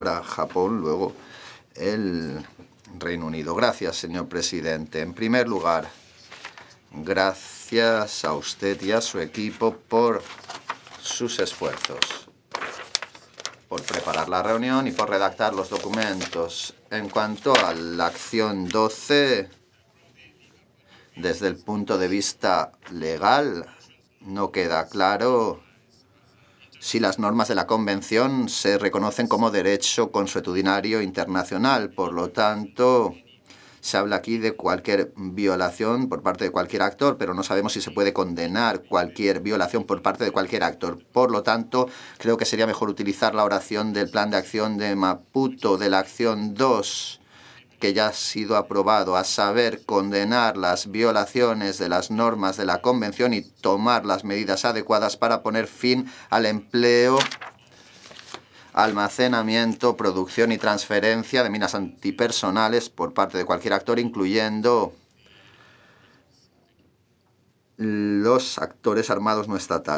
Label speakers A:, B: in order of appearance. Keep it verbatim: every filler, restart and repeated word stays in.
A: ahora Japón, luego el Reino Unido. Gracias, señor presidente. En primer lugar, gracias a usted y a su equipo por sus esfuerzos, por preparar la reunión y por redactar los documentos. En cuanto a la acción doce, desde el punto de vista legal, no queda claro si las normas de la Convención se reconocen como derecho consuetudinario internacional. Por lo tanto, se habla aquí de cualquier violación por parte de cualquier actor, pero no sabemos si se puede condenar cualquier violación por parte de cualquier actor. Por lo tanto, creo que sería mejor utilizar la oración del Plan de Acción de Maputo, de la acción dos, que ya ha sido aprobado, a saber, condenar las violaciones de las normas de la Convención y tomar las medidas adecuadas para poner fin al empleo, almacenamiento, producción y transferencia de minas antipersonales por parte de cualquier actor, incluyendo los actores armados no estatales.